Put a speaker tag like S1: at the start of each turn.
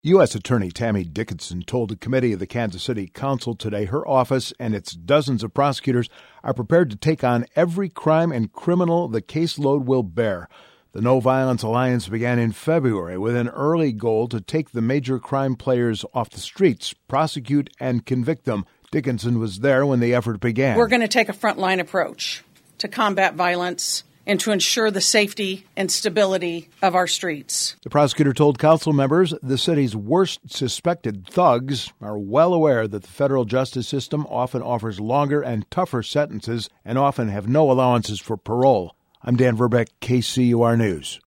S1: U.S. Attorney Tammy Dickinson told a committee of the Kansas City Council today her office and its dozens of prosecutors are prepared to take on every crime and criminal the caseload will bear. The No Violence Alliance began in February with an early goal to take the major crime players off the streets, prosecute, and convict them. Dickinson was there when the effort began.
S2: We're going to take a frontline approach to combat violence and to ensure the safety and stability of our streets.
S1: The prosecutor told council members the city's worst suspected thugs are well aware that the federal justice system often offers longer and tougher sentences and often have no allowances for parole. I'm Dan Verbeck, KCUR News.